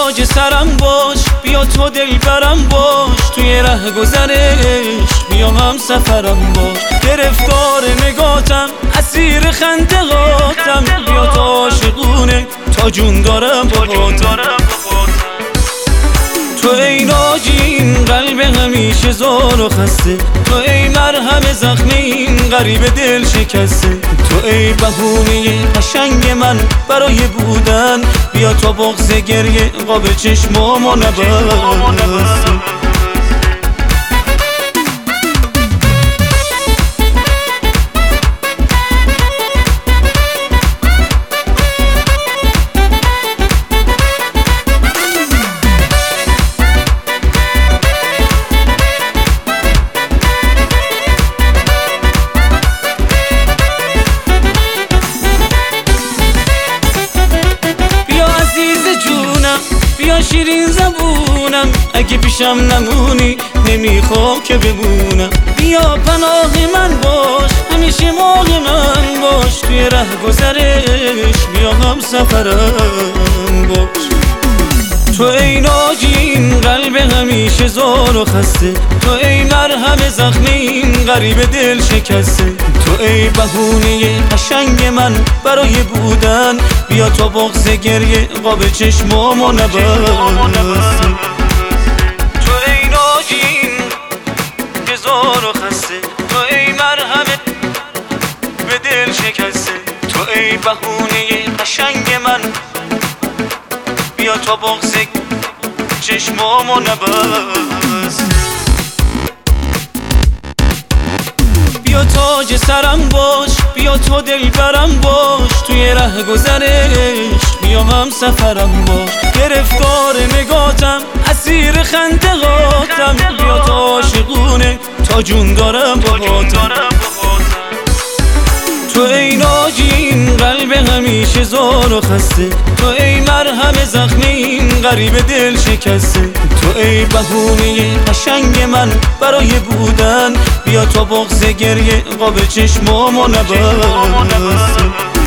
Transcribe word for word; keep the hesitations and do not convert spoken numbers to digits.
تاج سرم باش، بیا تو دلبرم باش، توی ره گذرش بیا هم سفرم باش. گرفتار نگاتم اسیر خندقاتم، بیا تو عاشقونه تا جون دارم باهاتم. تو ای ناجین قلب همیشه زار و خسته، تو ای مرهم زخم این غریب دل شکسته، تو ای بهونه قشنگ من برای بودن، بیا تا بغض گریه قاب چشمامو نبسته. بیا شیرین زبونم اگه پیشم نمونی نمیخوام که بمونم. بیا پناه من باش همیشه ماه من باش، توی ره گذرش بیا هم سفرم باش. تو ای ناجین قلب همیشه زار و خسته، تو ای مرهم زخم این غریب دل شکسته، تو ای بهونه قشنگ من برای بودن، بیا تا بغض گریه قاب چشمامو نبسته. تو ای ناجین که زار و خسته، تو ای مرهم به دل شکسته، تو ای بهونه قشنگ من بیا تا بغض چشمامو نبسته. بیا تاج سرم باش، بیا تو دلبرم باش، توی ره گذرش بیا هم سفرم باش. گرفتار نگاتم اسیر خندقاتم، بیا تو عاشقونه تا جون دارم باهاتم. تو ای ناجین قلب همیشه زار و خسته، تو ای مرهم زخم این غریب دل شکسته، تو ای بهونه قشنگ من برای بودن، بیا تا بغض گریه قاب چشمامو نبسته.